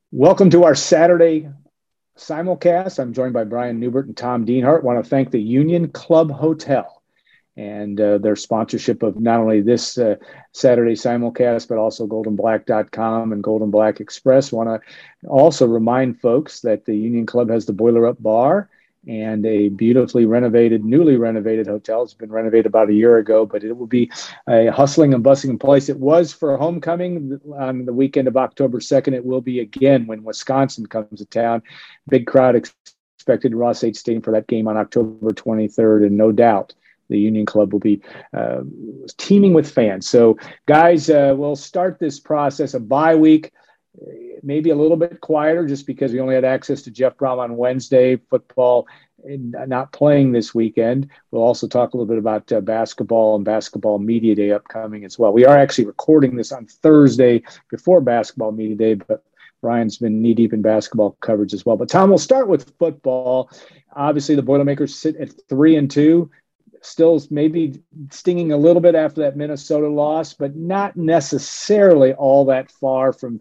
Welcome to our Saturday simulcast. I'm joined by Brian Newbert and Tom Dienhart. Want to thank the Union Club Hotel and their sponsorship of not only this Saturday simulcast, but also goldenblack.com and Golden Black Express. Want to also remind folks that the Union Club has the Boiler Up Bar and a beautifully renovated, newly renovated hotel. It's been renovated about a year ago, but it will be a hustling and bustling place. It was for homecoming on the weekend of October 2nd. It will be again when Wisconsin comes to town. Big crowd expected at Ross H. Stadium for that game on October 23rd, and no doubt the Union Club will be teeming with fans. So, guys, we'll start this process, a bye week, maybe a little bit quieter just because we only had access to Jeff Brohm on Wednesday, football not playing this weekend. We'll also talk a little bit about basketball and basketball media day upcoming as well. We are actually recording this on Thursday before basketball media day, but Brian's been knee-deep in basketball coverage as well. But Tom, we'll start with football. Obviously, the Boilermakers sit at 3-2. Still maybe stinging a little bit after that Minnesota loss, but not necessarily all that far from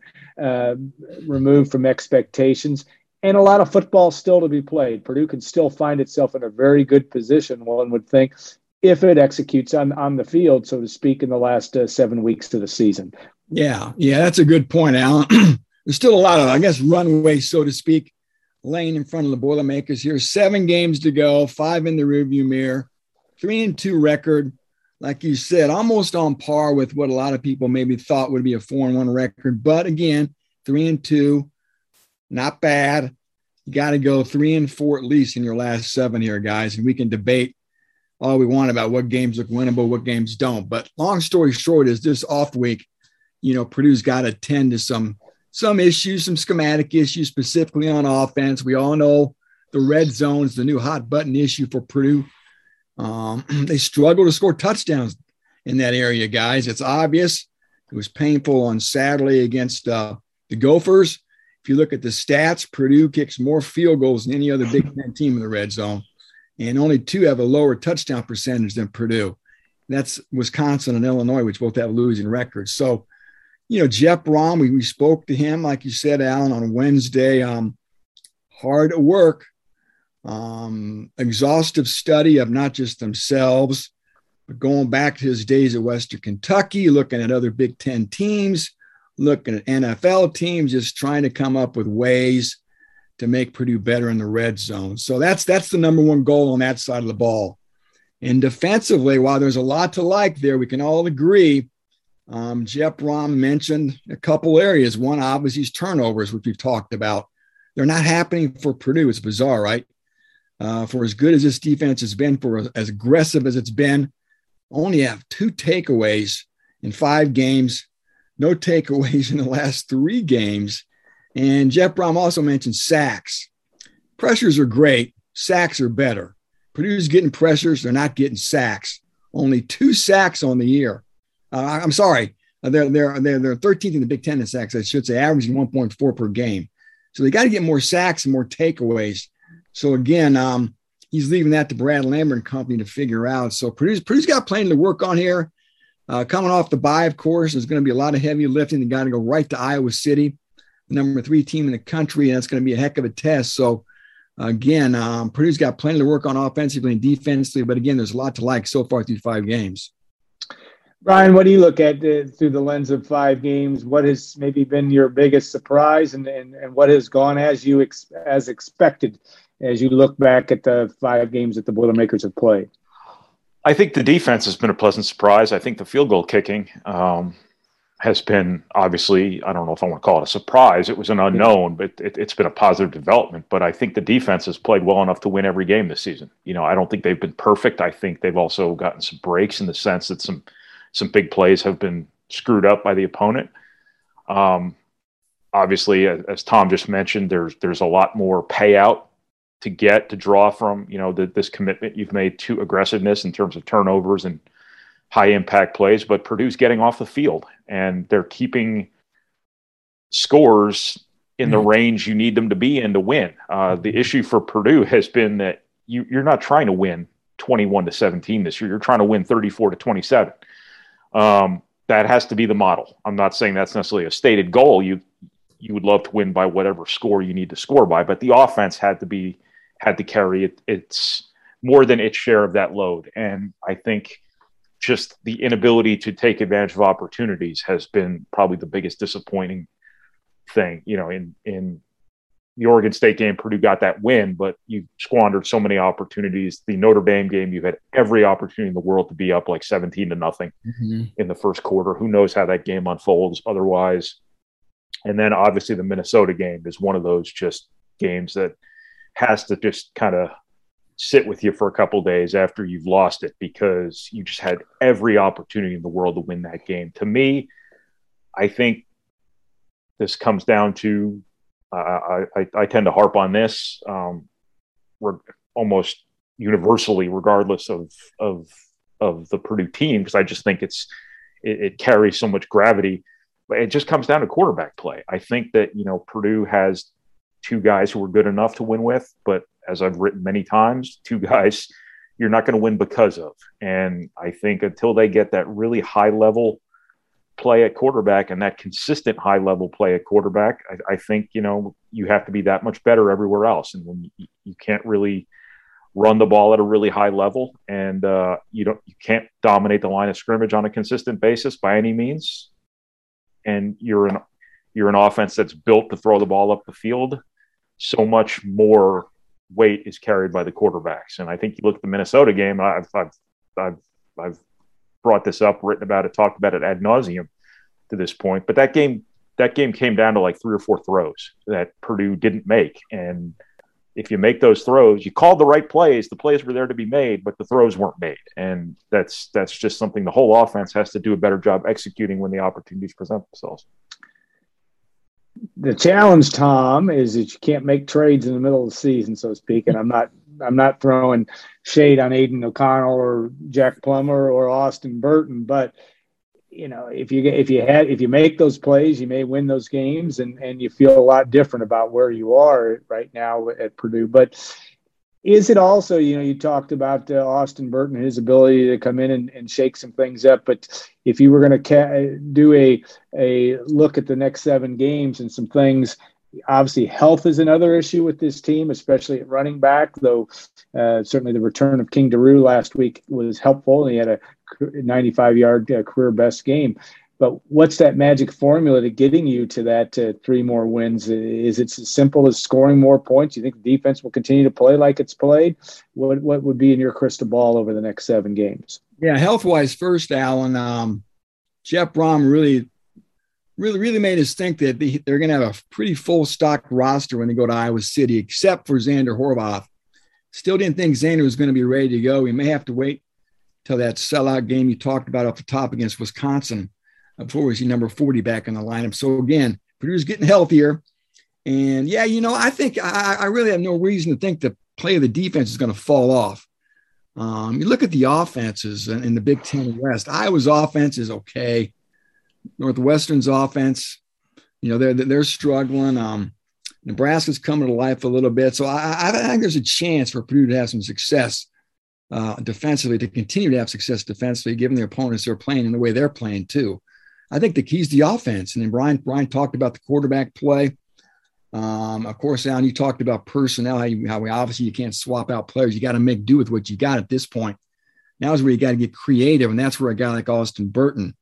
removed from expectations. And a lot of football still to be played. Purdue can still find itself in a very good position, one would think, if it executes on the field, so to speak, in the last 7 weeks of the season. Yeah, that's a good point, Alan. There's still a lot of, runway, so to speak, laying in front of the Boilermakers here. 7 games to go, 5 in the rearview mirror. 3-2 record, like you said, almost on par with what a lot of people maybe thought would be a 4-1 record. But again, 3-2, not bad. You got to go 3-4 at least in your last 7 here, guys. And we can debate all we want about what games look winnable, what games don't. But long story short is this off week, Purdue's got to tend to some issues, some schematic issues, specifically on offense. We all know the red zone is the new hot button issue for Purdue. They struggle to score touchdowns in that area, guys. It's obvious. It was painful on Saturday against the Gophers. If you look at the stats, Purdue kicks more field goals than any other Big Ten team in the red zone, and only 2 have a lower touchdown percentage than Purdue. That's Wisconsin and Illinois, which both have losing records. So, Jeff Brohm, we spoke to him, like you said, Alan, on Wednesday. Hard at work. Exhaustive study of not just themselves, but going back to his days at Western Kentucky, looking at other Big Ten teams, looking at NFL teams, just trying to come up with ways to make Purdue better in the red zone. So that's the number one goal on that side of the ball. And defensively, while there's a lot to like there, we can all agree. Jeff Brohm mentioned a couple areas. One, obviously, is turnovers, which we've talked about. They're not happening for Purdue. It's bizarre, right? For as good as this defense has been, for as aggressive as it's been, only have 2 takeaways in 5 games, no takeaways in the last 3 games. And Jeff Brohm also mentioned sacks. Pressures are great. Sacks are better. Purdue's getting pressures. They're not getting sacks. Only 2 sacks on the year. I'm sorry. They're 13th in the Big Ten in sacks, I should say, averaging 1.4 per game. So they got to get more sacks and more takeaways. So again, he's leaving that to Brad Lambert and company to figure out. So Purdue's got plenty to work on here. Coming off the bye, of course, there's going to be a lot of heavy lifting. They got to go right to Iowa City, the number 3 team in the country, and that's going to be a heck of a test. So again, Purdue's got plenty to work on offensively and defensively. But again, there's a lot to like so far through 5 games. Brian, what do you look at through the lens of 5 games? What has maybe been your biggest surprise, and what has gone as expected as you look back at the 5 games that the Boilermakers have played? I think the defense has been a pleasant surprise. I think the field goal kicking has been, obviously, I don't know if I want to call it a surprise. It was an unknown, but it's been a positive development. But I think the defense has played well enough to win every game this season. I don't think they've been perfect. I think they've also gotten some breaks in the sense that some big plays have been screwed up by the opponent. Obviously, as Tom just mentioned, there's a lot more payout to draw from, this commitment you've made to aggressiveness in terms of turnovers and high impact plays, but Purdue's getting off the field and they're keeping scores in the range you need them to be in to win. The issue for Purdue has been that you're not trying to win 21-17 this year. You're trying to win 34-27. That has to be the model. I'm not saying that's necessarily a stated goal. You you would love to win by whatever score you need to score by, but the offense had to carry its more than its share of that load. And I think just the inability to take advantage of opportunities has been probably the biggest disappointing thing. In the Oregon State game, Purdue got that win, but you squandered so many opportunities. The Notre Dame game, you had every opportunity in the world to be up like 17-0 in the first quarter. Who knows how that game unfolds otherwise? And then obviously the Minnesota game is one of those just games that has to just kind of sit with you for a couple of days after you've lost it, because you just had every opportunity in the world to win that game. To me, I think this comes down to I tend to harp on this almost universally, regardless of the Purdue team, because I just think it carries so much gravity. But it just comes down to quarterback play. I think that Purdue has two guys who are good enough to win with, but as I've written many times, two guys you're not going to win because of. And I think until they get that really high level play at quarterback and that consistent high level play at quarterback, I think, you have to be that much better everywhere else. And when you can't really run the ball at a really high level, and you can't dominate the line of scrimmage on a consistent basis by any means, and you're an offense that's built to throw the ball up the field, so much more weight is carried by the quarterbacks. And I think you look at the Minnesota game, I've brought this up, written about it, talked about it ad nauseum to this point. But that game came down to like 3 or 4 throws that Purdue didn't make. And if you make those throws, you called the right plays, the plays were there to be made, but the throws weren't made. And that's just something the whole offense has to do a better job executing when the opportunities present themselves. The challenge, Tom, is that you can't make trades in the middle of the season, so to speak. And I'm not throwing shade on Aiden O'Connell or Jack Plummer or Austin Burton, but if you make those plays, you may win those games, and you feel a lot different about where you are right now at Purdue. But is it also, you talked about Austin Burton, his ability to come in and shake some things up. But if you were going to do a look at the next 7 games and some things, obviously health is another issue with this team, especially at running back, though certainly the return of King Doerue last week was helpful. He had a 95-yard career best game. But what's that magic formula to getting you to that 3 more wins? Is it as simple as scoring more points? You think the defense will continue to play like it's played? What would be in your crystal ball over the next 7 games? Yeah, health-wise first, Alan, Jeff Brom really made us think that they're going to have a pretty full stock roster when they go to Iowa City, except for Xander Horvath. Still didn't think Xander was going to be ready to go. We may have to wait till that sellout game you talked about off the top against Wisconsin before we see number 40 back in the lineup. So again, Purdue's getting healthier. And yeah, I think I really have no reason to think the play of the defense is going to fall off. You look at the offenses in the Big Ten West. Iowa's offense is okay. Northwestern's offense, they're struggling. Nebraska's coming to life a little bit. So I think there's a chance for Purdue to have some success defensively, to continue to have success defensively, given the opponents they're playing and the way they're playing too. I think the key is the offense. And then Brian talked about the quarterback play. Of course, Alan, you talked about personnel, how we obviously you can't swap out players. You got to make do with what you got at this point. Now is where you got to get creative, and that's where a guy like Austin Burton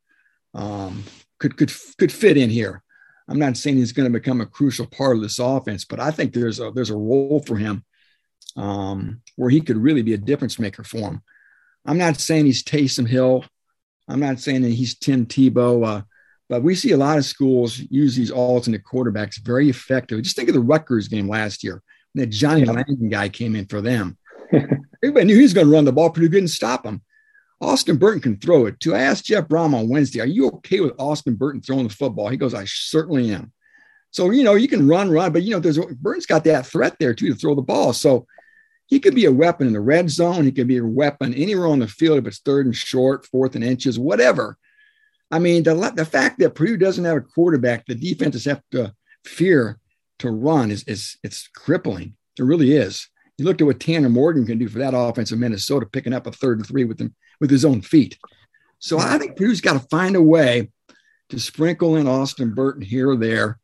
could fit in here. I'm not saying he's going to become a crucial part of this offense, but I think there's a role for him where he could really be a difference maker for him. I'm not saying he's Taysom Hill. I'm not saying that he's Tim Tebow, but we see a lot of schools use these alternate quarterbacks very effectively. Just think of the Rutgers game last year when that Johnny Langan guy came in for them. Everybody knew he was going to run the ball pretty good and stop him. Austin Burton can throw it too. I asked Jeff Brom on Wednesday, are you okay with Austin Burton throwing the football? He goes, I certainly am. So, you can run, but, Burton's got that threat there too to throw the ball. So he could be a weapon in the red zone. He could be a weapon anywhere on the field if it's 3rd and short, 4th and inches, whatever. I mean, the fact that Purdue doesn't have a quarterback the defenses have to fear to run is it's crippling. It really is. You looked at what Tanner Morgan can do for that offense in Minnesota, picking up a 3rd and 3 with his own feet. So I think Purdue's got to find a way to sprinkle in Austin Burton here or there.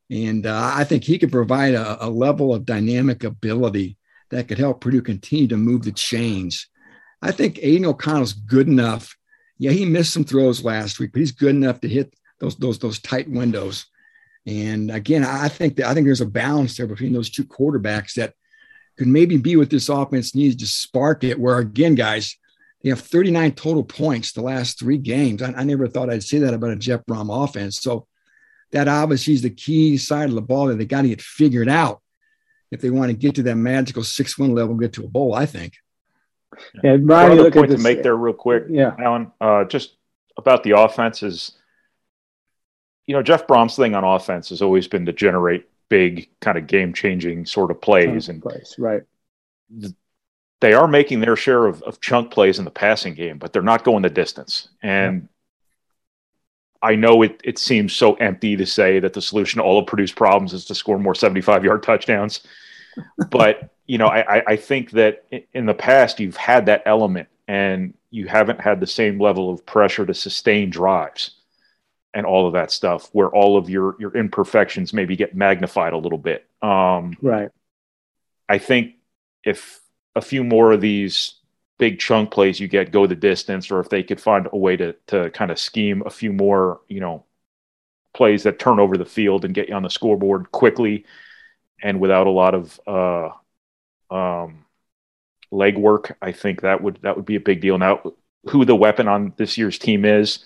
And I think he could provide a level of dynamic ability that could help Purdue continue to move the chains. I think Aiden O'Connell's good enough. Yeah, he missed some throws last week, but he's good enough to hit those tight windows. And again, I think there's a balance there between those two quarterbacks that could maybe be what this offense needs to spark it. Where again, guys, they have 39 total points the last 3 games. I never thought I'd say that about a Jeff Brom offense. So that obviously is the key side of the ball that they got to get figured out if they want to get to that magical 6-win level, get to a bowl, I think. Yeah, Brian, one other point to make there real quick, yeah, Alan, just about the offense is, Jeff Brom's thing on offense has always been to generate big kind of game-changing sort of plays. Right. They are making their share of chunk plays in the passing game, but they're not going the distance. And I know it seems so empty to say that the solution to all of Purdue's problems is to score more 75-yard touchdowns. But, I think that in the past you've had that element and you haven't had the same level of pressure to sustain drives and all of that stuff where all of your imperfections maybe get magnified a little bit. Right. I think if a few more of these big chunk plays you get go the distance, or if they could find a way to kind of scheme a few more, plays that turn over the field and get you on the scoreboard quickly and without a lot of leg work, I think that would be a big deal. Now, who the weapon on this year's team is,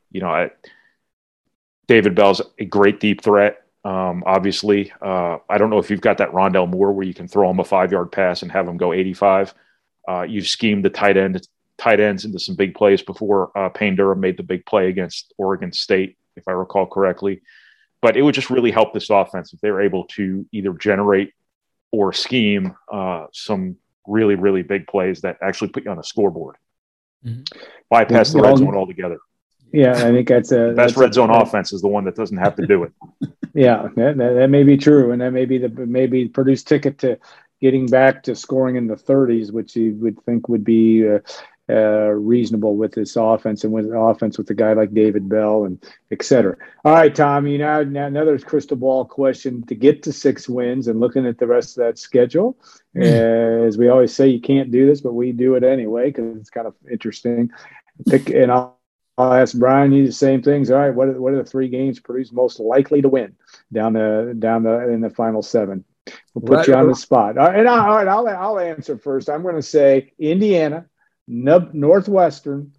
David Bell's a great deep threat. Obviously, I don't know if you've got that Rondell Moore where you can throw him a 5-yard pass and have him go 85. You've schemed the tight ends into some big plays before. Payne Durham made the big play against Oregon State, if I recall correctly. But it would just really help this offense if they were able to either generate or scheme some really, really big plays that actually put you on the scoreboard. Mm-hmm. Bypass the red zone altogether. Yeah, I think the best red zone offense is the one that doesn't have to do it. Yeah, that may be true, and that may be Purdue's ticket to getting back to scoring in the 30s, which you would think would be reasonable with this offense and with an offense with a guy like David Bell and et cetera. All right, Tom, now another crystal ball question to get to 6 wins and looking at the rest of that schedule. As we always say, you can't do this, but we do it anyway because it's kind of interesting. And I'll ask Brian you the same things. All right, what are the 3 games Purdue's most likely to win down in the final 7? We'll put you on the spot. All right, I'll answer first. I'm going to say Indiana, Northwestern,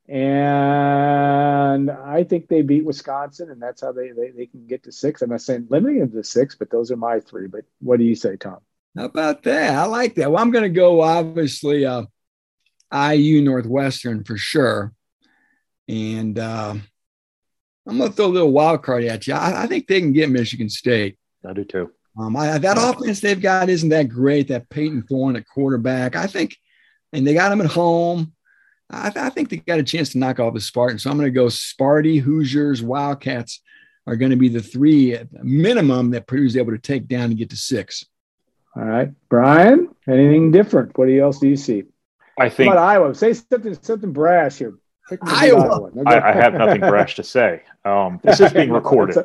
and I think they beat Wisconsin, and that's how they can get to 6. I'm not saying limiting them to 6, but those are my 3. But what do you say, Tom? How about that? I like that. Well, I'm going to go obviously IU Northwestern for sure. And I'm going to throw a little wild card at you. I think they can get Michigan State. I do too. That offense they've got isn't that great. That Peyton Thorne at quarterback, I think, and they got him at home. I think they got a chance to knock off the Spartans. So I'm going to go Sparty, Hoosiers, Wildcats are going to be the 3 at minimum that Purdue's able to take down to get to 6. All right, Brian, anything different? What else do you see? I think about Iowa. Say something brash here. Iowa. I have nothing brash to say. This is being recorded.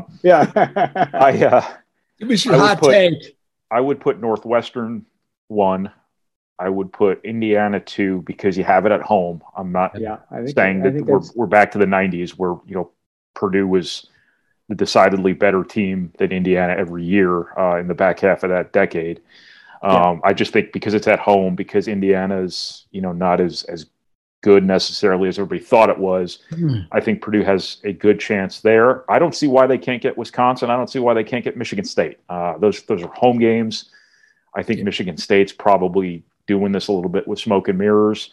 Yeah. Give us your hot take. I would put Northwestern 1. I would put Indiana 2 because you have it at home. I'm not saying that we're back to the 90s where Purdue was the decidedly better team than Indiana every year in the back half of that decade. I just think because it's at home, because Indiana is not as good necessarily as everybody thought it was. I think Purdue has a good chance there. I don't see why they can't get Wisconsin. I don't see why they can't get Michigan State. Those are home games. I think Michigan State's probably doing this a little bit with smoke and mirrors.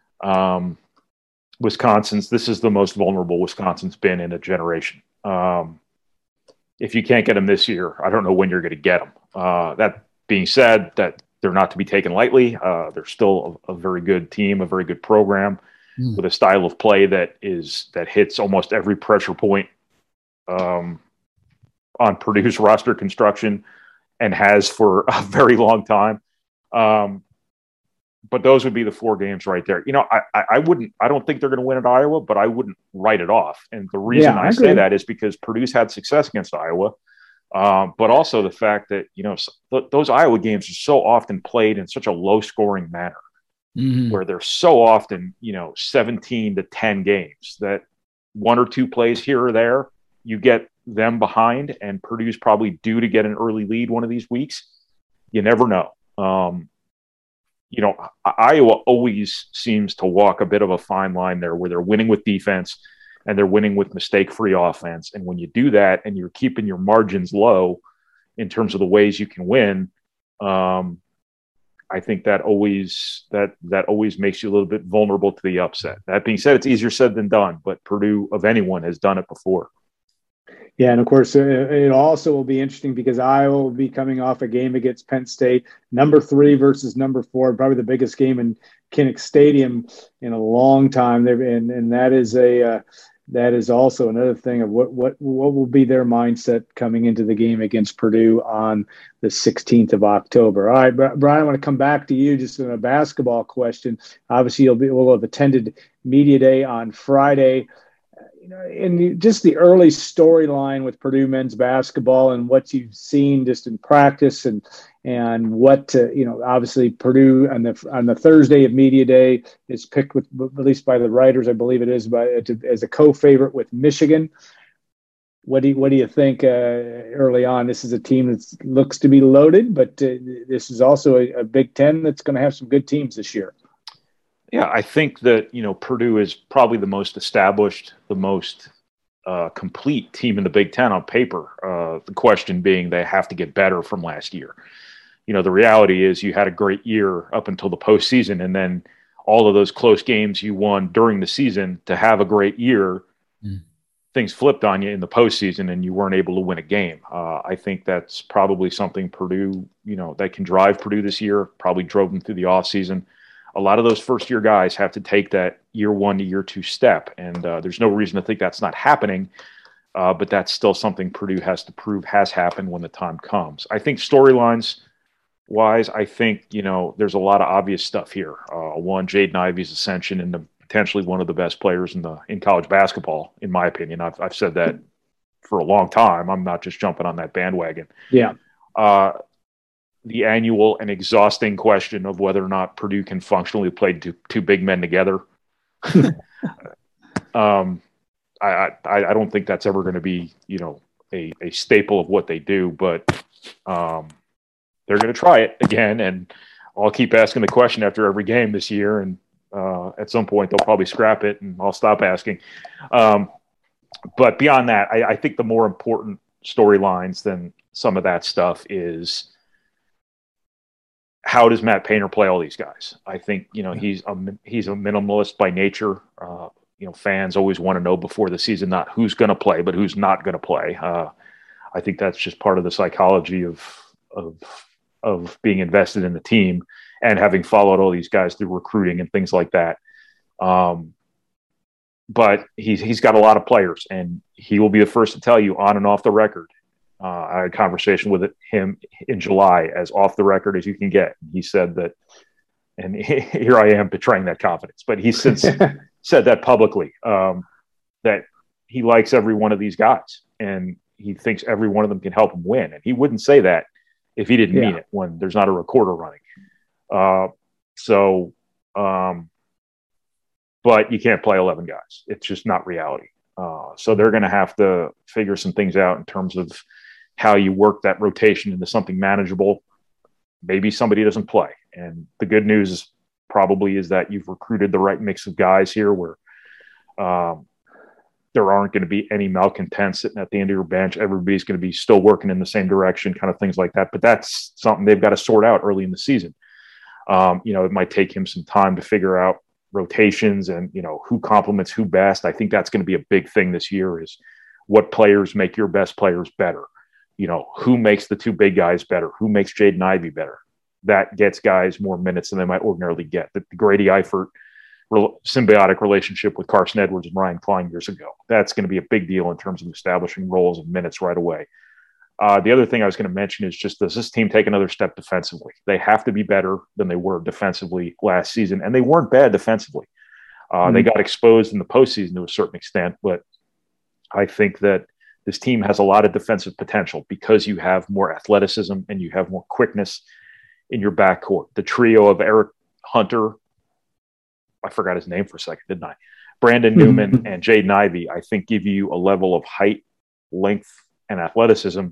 This is the most vulnerable Wisconsin's been in a generation. If you can't get them this year, I don't know when you're going to get them. That being said, that they're not to be taken lightly. They're still a very good team, a very good program with a style of play that hits almost every pressure point on Purdue's roster construction and has for a very long time. But those would be the 4 games right there. I don't think they're going to win at Iowa, but I wouldn't write it off. And the reason I say that is because Purdue's had success against Iowa. But also the fact that, those Iowa games are so often played in such a low scoring manner, where they're so often, 17-10 games that one or two plays here or there, you get them behind, and Purdue's probably due to get an early lead one of these weeks. You never know. Iowa always seems to walk a bit of a fine line there, where they're winning with defense and they're winning with mistake-free offense. And when you do that and you're keeping your margins low in terms of the ways you can win, I think that always makes you a little bit vulnerable to the upset. That being said, it's easier said than done, but Purdue, of anyone, has done it before. Yeah, and of course, it also will be interesting because Iowa will be coming off a game against Penn State, number 3 versus number 4, probably the biggest game in Kinnick Stadium in a long time. And that is also another thing of what will be their mindset coming into the game against Purdue on the 16th of October. All right, Brian, I want to come back to you just in a basketball question. Obviously, we'll have attended Media Day on Friday. In just the early storyline with Purdue men's basketball and what you've seen just in practice and what obviously Purdue on the Thursday of Media Day is picked with, at least by the writers, I believe it is, as a co-favorite with Michigan. What do you think early on? This is a team that looks to be loaded, but this is also a Big Ten that's going to have some good teams this year. Yeah, I think that, Purdue is probably the most established, the most complete team in the Big Ten on paper. The question being they have to get better from last year. The reality is you had a great year up until the postseason, and then all of those close games you won during the season to have a great year, things flipped on you in the postseason and you weren't able to win a game. I think that's probably something Purdue, that can drive Purdue this year, probably drove them through the offseason. A lot of those first-year guys have to take that year 1 to year 2 step, and there's no reason to think that's not happening, but that's still something Purdue has to prove has happened when the time comes. I think storylines-wise, I think, there's a lot of obvious stuff here. One, Jaden Ivey's ascension into potentially one of the best players in college basketball, in my opinion. I've said that for a long time. I'm not just jumping on that bandwagon. Yeah. The annual and exhausting question of whether or not Purdue can functionally play two big men together. I don't think that's ever going to be, a staple of what they do, but they're going to try it again. And I'll keep asking the question after every game this year. And at some point they'll probably scrap it and I'll stop asking. But beyond that, I think the more important storylines than some of that stuff is, how does Matt Painter play all these guys? I think, he's a minimalist by nature. Fans always want to know before the season, not who's going to play, but who's not going to play. I think that's just part of the psychology of being invested in the team and having followed all these guys through recruiting and things like that. But he's got a lot of players, and he will be the first to tell you on and off the record. I had a conversation with him in July, as off the record as you can get. He said that, and here I am betraying that confidence, but he since said that publicly, that he likes every one of these guys and he thinks every one of them can help him win. And he wouldn't say that if he didn't mean it when there's not a recorder running. But you can't play 11 guys. It's just not reality. So they're going to have to figure some things out in terms of how you work that rotation into something manageable. Maybe somebody doesn't play. And the good news probably is that you've recruited the right mix of guys here where there aren't going to be any malcontents sitting at the end of your bench. Everybody's going to be still working in the same direction, kind of things like that. But that's something they've got to sort out early in the season. It might take him some time to figure out rotations and, who complements who best. I think that's going to be a big thing this year is what players make your best players better. Who makes the two big guys better? Who makes Jaden Ivey better? That gets guys more minutes than they might ordinarily get. The Grady Eifert symbiotic relationship with Carson Edwards and Ryan Klein years ago. That's going to be a big deal in terms of establishing roles and minutes right away. The other thing I was going to mention is just, does this team take another step defensively? They have to be better than they were defensively last season, and they weren't bad defensively. They got exposed in the postseason to a certain extent, but I think that This team has a lot of defensive potential because you have more athleticism and you have more quickness in your backcourt. The trio of Eric Hunter, I forgot his name for a second, didn't I? Brandon Newman and Jaden Ivey, I think, give you a level of height, length, and athleticism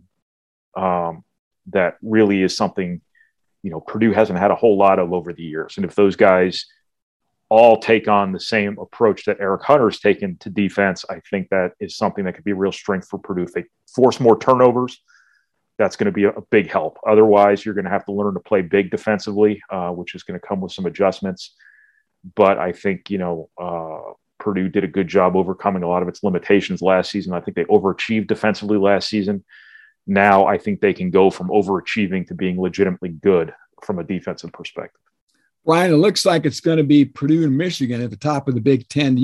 that really is something, Purdue hasn't had a whole lot of over the years. And if those guys all take on the same approach that Eric Hunter's taken to defense, I think that is something that could be a real strength for Purdue. If they force more turnovers, that's going to be a big help. Otherwise, you're going to have to learn to play big defensively, which is going to come with some adjustments. But I think, Purdue did a good job overcoming a lot of its limitations last season. I think they overachieved defensively last season. Now I think they can go from overachieving to being legitimately good from a defensive perspective. Brian, it looks like it's going to be Purdue and Michigan at the top of the Big Ten.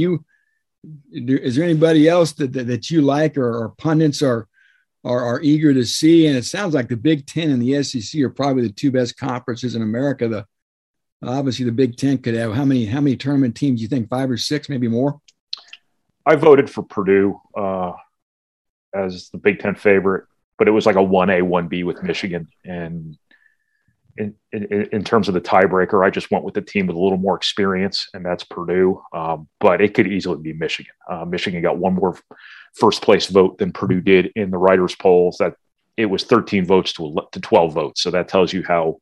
Is there anybody else that you like or pundits are eager to see? And it sounds like the Big Ten and the SEC are probably the two best conferences in America. Obviously, the Big Ten could have how many tournament teams? You think 5 or 6, maybe more? I voted for Purdue as the Big Ten favorite, but it was like a 1A, 1B with Michigan. And in terms of the tiebreaker, I just went with the team with a little more experience, and that's Purdue. But it could easily be Michigan. Michigan got one more first place vote than Purdue did in the writers' polls. That it was 13 votes to 12 votes. So that tells you how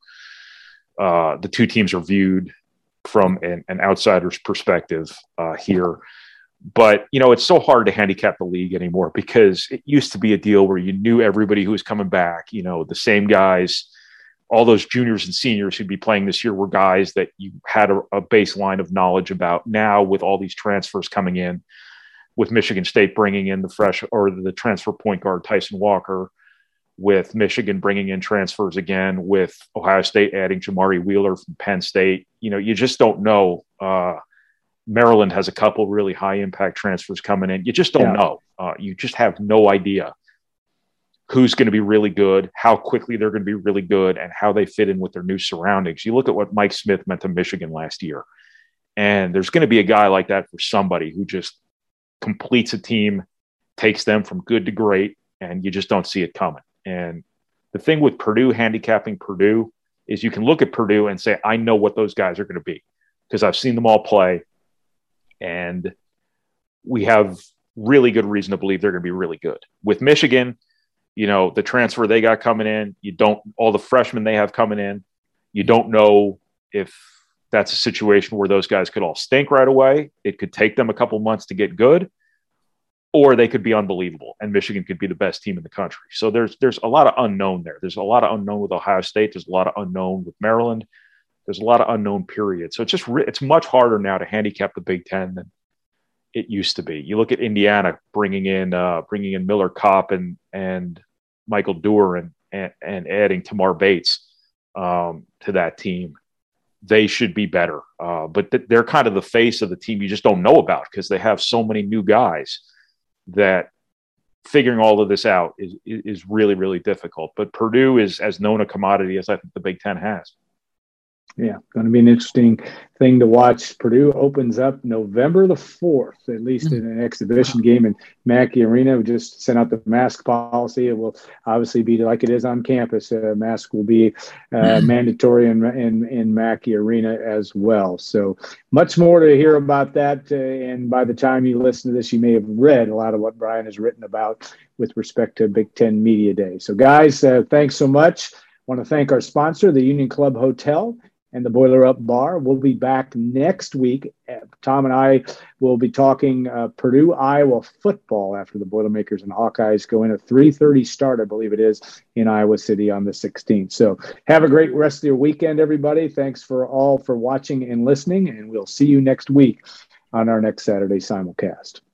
the two teams are viewed from an outsider's perspective here. But, it's so hard to handicap the league anymore because it used to be a deal where you knew everybody who was coming back, the same guys. All those juniors and seniors who'd be playing this year were guys that you had a baseline of knowledge about. Now, with all these transfers coming in, with Michigan State bringing in the transfer point guard Tyson Walker, with Michigan bringing in transfers again, with Ohio State adding Jamari Wheeler from Penn State, you just don't know. Maryland has a couple really high impact transfers coming in. You just don't know. You just have no idea who's going to be really good, how quickly they're going to be really good, and how they fit in with their new surroundings. You look at what Mike Smith meant to Michigan last year, and there's going to be a guy like that for somebody who just completes a team, takes them from good to great, and you just don't see it coming. And the thing with Purdue, handicapping Purdue, is you can look at Purdue and say, I know what those guys are going to be because I've seen them all play, and we have really good reason to believe they're going to be really good. With Michigan, the transfer they got coming in, all the freshmen they have coming in, you don't know if that's a situation where those guys could all stink right away. It could take them a couple months to get good, or they could be unbelievable and Michigan could be the best team in the country. So there's a lot of unknown there. There's a lot of unknown with Ohio State. There's a lot of unknown with Maryland. There's a lot of unknown period. So it's much harder now to handicap the Big Ten than it used to be. You look at Indiana bringing in Miller Kopp and Michael Dewar and adding Tamar Bates to that team. They should be better, but they're kind of the face of the team you just don't know about because they have so many new guys that figuring all of this out is really, really difficult. But Purdue is as known a commodity as I think the Big Ten has. Yeah, going to be an interesting thing to watch. Purdue opens up November the 4th, at least in an exhibition game in Mackey Arena. We just sent out the mask policy. It will obviously be like it is on campus. Mask will be mandatory in Mackey Arena as well. So much more to hear about that. And by the time you listen to this, you may have read a lot of what Brian has written about with respect to Big Ten Media Day. So guys, thanks so much. I want to thank our sponsor, the Union Club Hotel and the Boiler Up Bar. We'll be back next week. Tom and I will be talking Purdue, Iowa football after the Boilermakers and Hawkeyes go in a 3:30 start, I believe it is, in Iowa City on the 16th. So have a great rest of your weekend, everybody. Thanks for watching and listening, and we'll see you next week on our next Saturday simulcast.